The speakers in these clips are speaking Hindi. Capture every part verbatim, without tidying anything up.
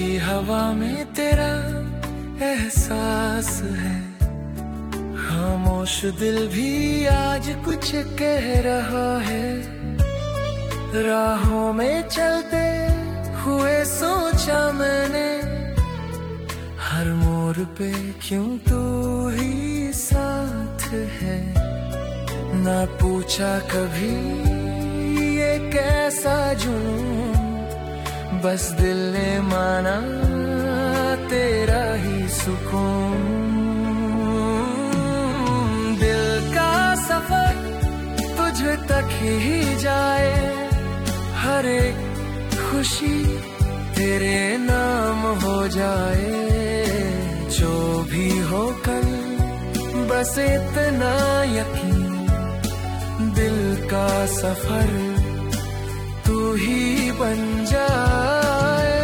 मीठी हवा में तेरा एहसास है, खामोश दिल भी आज कुछ कह रहा है। राहों में चलते हुए सोचा मैंने, हर मोड़ पे क्यों तू ही साथ है। ना पूछा कभी ये कैसा जुनून, बस दिल ने माना तेरा ही सुकून। दिल का सफर तुझ तक ही जाए, हर एक खुशी तेरे नाम हो जाए। जो भी हो कल बस इतना यकीन, दिल का सफर तू ही बन जाए।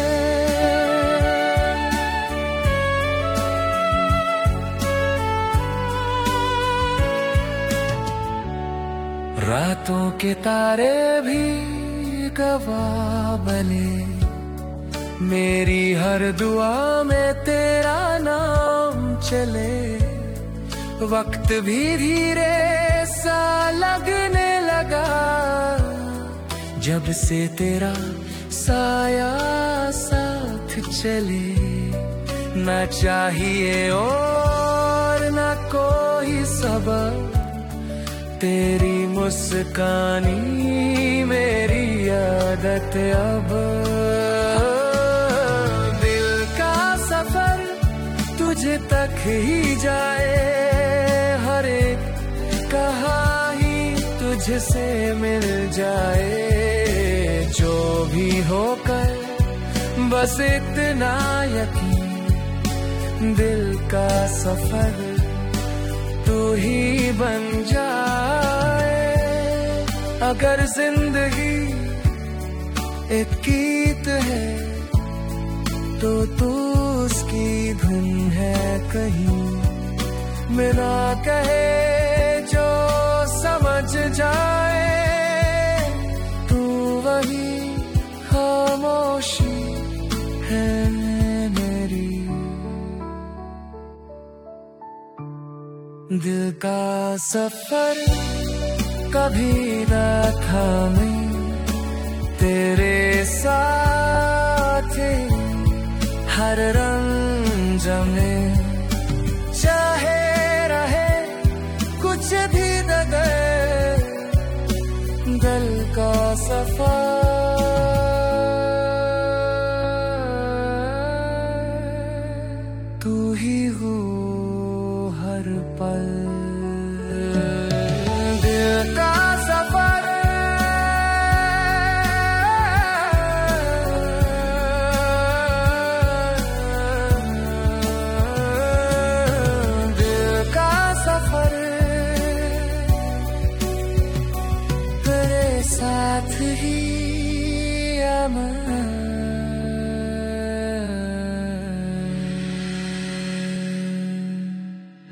रातों के तारे भी गवाह बने, मेरी हर दुआ में तेरा नाम चले। वक्त भी धीरे सा लगने लगा, जब से तेरा साया साथ चले। ना चाहिए और ना कोई सबब, तेरी मुस्कानी मेरी आदत अब। दिल का सफर तुझे तक ही जाए, हर एक कहानी तुझसे मिल जाए। जो भी हो कर बस इतना यकीन, दिल का सफर तू ही बन जाए। अगर जिंदगी एक गीत है तो तू उसकी धुन है कहीं। बिना कहे जो समझ जाए, तू वही खामोशी है मेरी। दिल का सफर कभी न थामे, तेरे साथ हर रंग जमे। चाहे रहे कुछ भी दगे, दिल का सफर